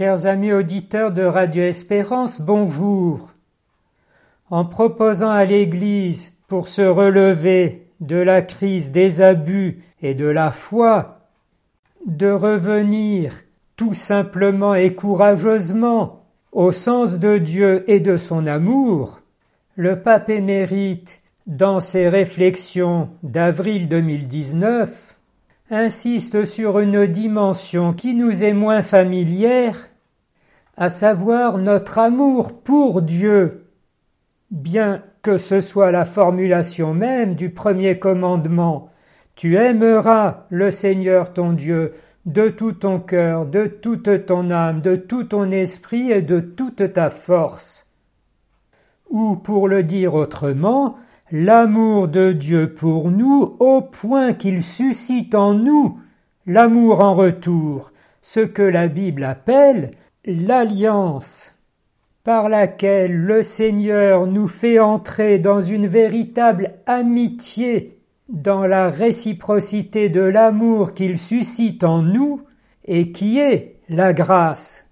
Chers amis auditeurs de Radio Espérance, bonjour. En proposant à l'Église, pour se relever de la crise des abus et de la foi, de revenir tout simplement et courageusement au sens de Dieu et de son amour, le pape émérite, dans ses réflexions d'avril 2019, insiste sur une dimension qui nous est moins familière, à savoir notre amour pour Dieu, bien que ce soit la formulation même du premier commandement. Tu aimeras le Seigneur ton Dieu de tout ton cœur, de toute ton âme, de tout ton esprit et de toute ta force. Ou pour le dire autrement, l'amour de Dieu pour nous au point qu'il suscite en nous l'amour en retour, ce que la Bible appelle l'alliance, par laquelle le Seigneur nous fait entrer dans une véritable amitié, dans la réciprocité de l'amour qu'il suscite en nous et qui est la grâce.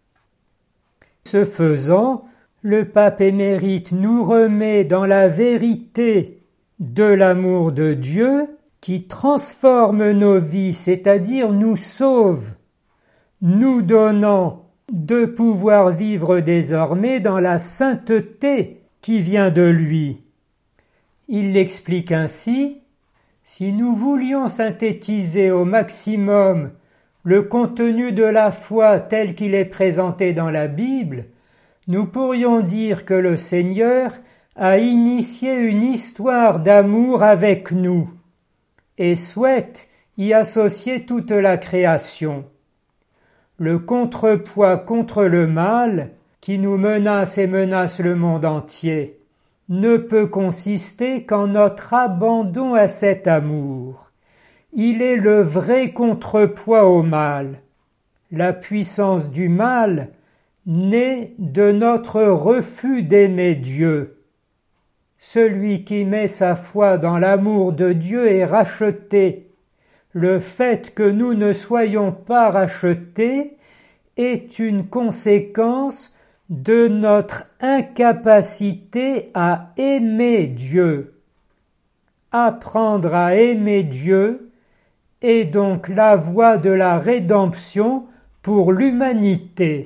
Ce faisant, le pape émérite nous remet dans la vérité de l'amour de Dieu qui transforme nos vies, c'est-à-dire nous sauve, nous donnant de pouvoir vivre désormais dans la sainteté qui vient de lui. Il l'explique ainsi: si nous voulions synthétiser au maximum le contenu de la foi tel qu'il est présenté dans la Bible, nous pourrions dire que le Seigneur a initié une histoire d'amour avec nous et souhaite y associer toute la création. Le contrepoids contre le mal, qui nous menace et menace le monde entier, ne peut consister qu'en notre abandon à cet amour. Il est le vrai contrepoids au mal. La puissance du mal naît de notre refus d'aimer Dieu. Celui qui met sa foi dans l'amour de Dieu est racheté. Le fait que nous ne soyons pas rachetés est une conséquence de notre incapacité à aimer Dieu. Apprendre à aimer Dieu est donc la voie de la rédemption pour l'humanité.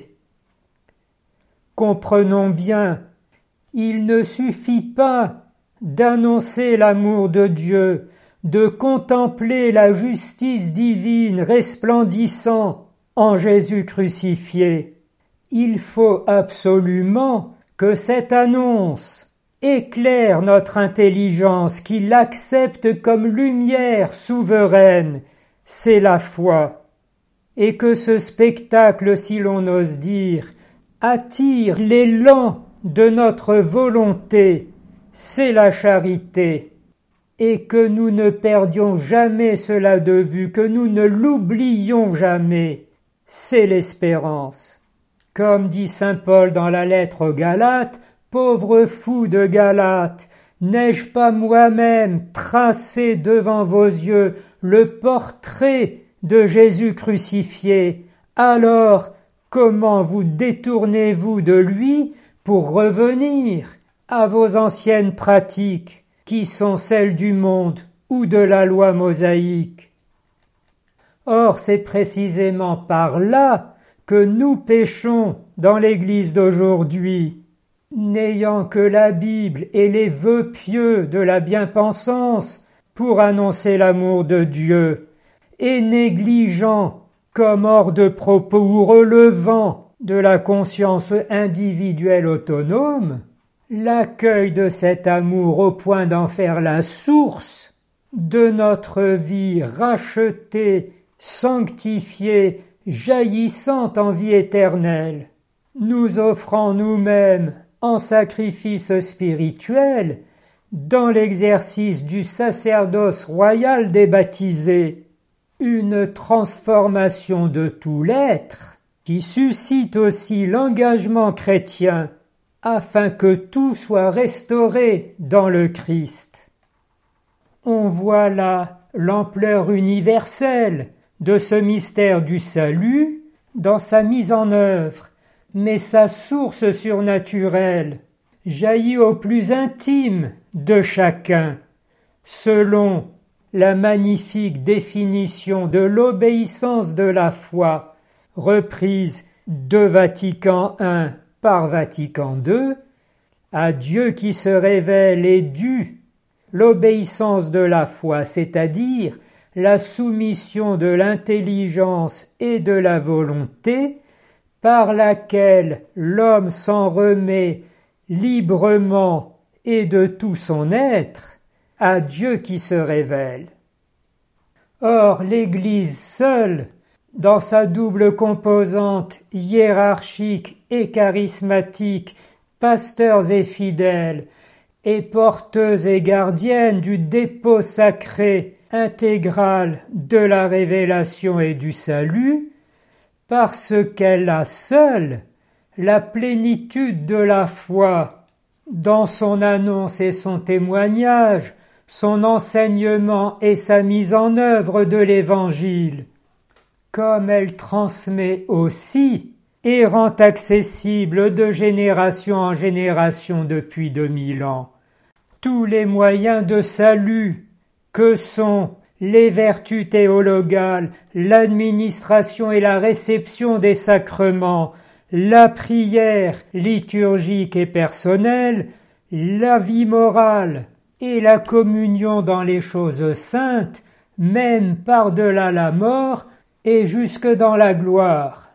Comprenons bien, il ne suffit pas d'annoncer l'amour de Dieu, de contempler la justice divine resplendissant en Jésus crucifié. Il faut absolument que cette annonce éclaire notre intelligence, qui l'accepte comme lumière souveraine, c'est la foi. Et que ce spectacle, si l'on ose dire, attire l'élan de notre volonté, c'est la charité, et que nous ne perdions jamais cela de vue, que nous ne l'oublions jamais, c'est l'espérance. Comme dit saint Paul dans la lettre aux Galates, « Pauvre fou de Galates, n'ai-je pas moi-même tracé devant vos yeux le portrait de Jésus crucifié? Alors, comment vous détournez-vous de lui pour revenir à vos anciennes pratiques qui sont celles du monde ou de la loi mosaïque? Or, c'est précisément par là que nous péchons dans l'Église d'aujourd'hui, n'ayant que la Bible et les vœux pieux de la bien-pensance pour annoncer l'amour de Dieu, et négligeant comme hors de propos ou relevant de la conscience individuelle autonome, l'accueil de cet amour au point d'en faire la source de notre vie rachetée, sanctifiée, jaillissante en vie éternelle, nous offrant nous-mêmes en sacrifice spirituel dans l'exercice du sacerdoce royal des baptisés, une transformation de tout l'être qui suscite aussi l'engagement chrétien afin que tout soit restauré dans le Christ. On voit là l'ampleur universelle de ce mystère du salut dans sa mise en œuvre, mais sa source surnaturelle jaillit au plus intime de chacun, selon la magnifique définition de l'obéissance de la foi, reprise de Vatican I par Vatican II, à Dieu qui se révèle est due l'obéissance de la foi, c'est-à-dire la soumission de l'intelligence et de la volonté par laquelle l'homme s'en remet librement et de tout son être à Dieu qui se révèle. Or, l'Église seule, dans sa double composante hiérarchique et charismatique, pasteurs et fidèles, et porteuse et gardienne du dépôt sacré intégral de la révélation et du salut, parce qu'elle a seule la plénitude de la foi dans son annonce et son témoignage, son enseignement et sa mise en œuvre de l'Évangile, comme elle transmet aussi et rend accessible de génération en génération depuis 2000 ans tous les moyens de salut que sont les vertus théologales, l'administration et la réception des sacrements, la prière liturgique et personnelle, la vie morale et la communion dans les choses saintes, même par-delà la mort et jusque dans la gloire.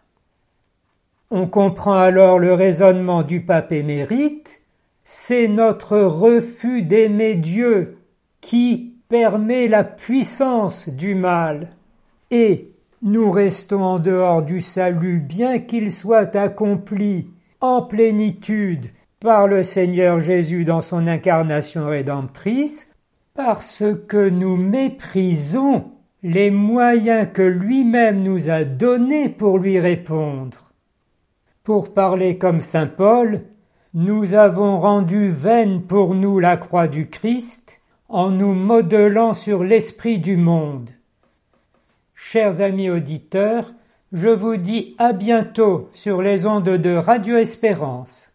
On comprend alors le raisonnement du pape émérite, c'est notre refus d'aimer Dieu qui permet la puissance du mal, et nous restons en dehors du salut bien qu'il soit accompli en plénitude par le Seigneur Jésus dans son incarnation rédemptrice, parce que nous méprisons les moyens que lui-même nous a donnés pour lui répondre. Pour parler comme saint Paul, nous avons rendu vaine pour nous la croix du Christ en nous modelant sur l'esprit du monde. Chers amis auditeurs, je vous dis à bientôt sur les ondes de Radio Espérance.